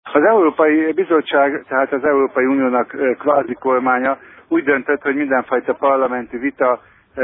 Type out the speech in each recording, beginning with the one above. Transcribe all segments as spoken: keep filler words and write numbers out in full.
Az Európai Bizottság, tehát az Európai Uniónak kvázi kormánya úgy döntött, hogy mindenfajta parlamenti vita,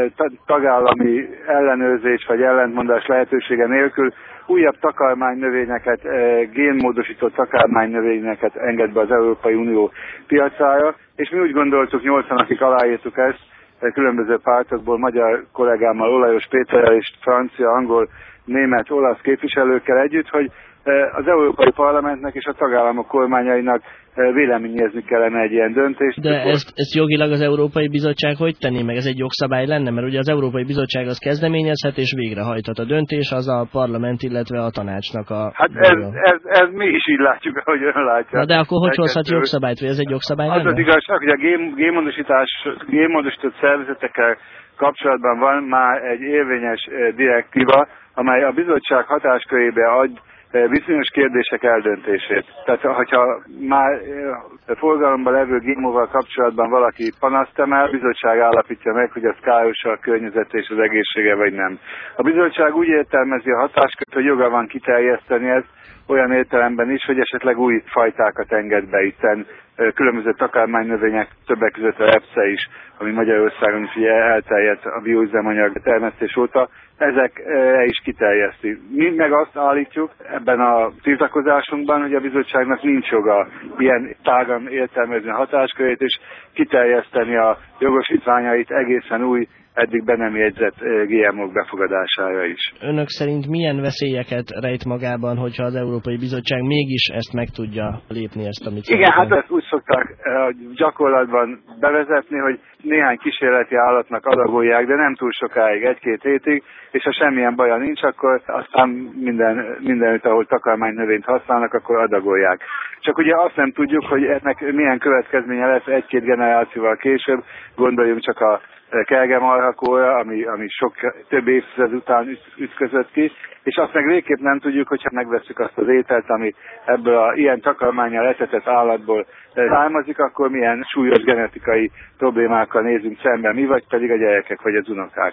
tagállami ellenőrzés vagy ellentmondás lehetősége nélkül újabb takarmánynövényeket, génmódosított takarmánynövényeket enged be az Európai Unió piacára, és mi úgy gondoltuk, nyolcanakig aláírtuk ezt, különböző pártokból, magyar kollégámmal, Olajos Péterrel és francia, angol, német, olasz képviselőkkel együtt, hogy az Európai Parlamentnek és a tagállamok kormányainak véleményezni kellene egy ilyen döntést. De ezt, ezt jogilag az Európai Bizottság hogy tenné meg? Ez egy jogszabály lenne? Mert ugye az Európai Bizottság az kezdeményezhet és végrehajthat. A döntés az a parlament, illetve a tanácsnak a... Hát ez, ez, ez mi is így látjuk, ahogy ön látja. Na de akkor hogy hozhat jogszabályt, vagy ez egy jogszabály lenne? Az az igazság, hogy a gén, génmódosítás, génmódosított szervezetekkel kapcsolatban van már egy érvényes direktíva, amely a bizottság hatáskörébe ad bizonyos kérdések eldöntését. Tehát, hogyha már forgalomban levő gé em o-val kapcsolatban valaki panaszt emel, a bizottság állapítja meg, hogy az káros a környezet és az egészsége, vagy nem. A bizottság úgy értelmezi a hatáskört, hogy joga van kiterjeszteni ezt, olyan értelemben is, hogy esetleg új fajtákat enged be, hiszen különböző takarmánynövények, többek között a repce is, ami Magyarországon is ugye elterjedt a bioüzemanyag termesztés óta, ezek is kiterjeszti. Mi meg azt állítjuk ebben a tiltakozásunkban, hogy a bizottságnak nincs joga ilyen tágan értelmezni a hatáskörét, és kiterjeszteni a jogosítványait egészen új, eddig be nem jegyzett gé em o-k befogadására is. Önök szerint milyen veszélyeket rejt magában, hogyha az Európai Bizottság mégis ezt meg tudja lépni, ezt, amit Igen, hát ezt úgy szokták gyakorlatban bevezetni, hogy néhány kísérleti állatnak adagolják, de nem túl sokáig, egy-két hétig, és ha semmilyen baja nincs, akkor aztán minden, mindenütt, ahol takarmánynövényt használnak, akkor adagolják. Csak ugye azt nem tudjuk, hogy ennek milyen következménye lesz egy-két generációval később, gondoljunk csak a kelgemarhakóra, ami, ami sok, több évtized után üt, ütközött ki, és azt meg végképp nem tudjuk, hogyha megvesszük azt az ételt, ami ebből a ilyen takarmánnyal etetett állatból származik, akkor milyen súlyos genetikai problémákkal nézünk szemben mi, vagy pedig a gyerekek, vagy az unokák.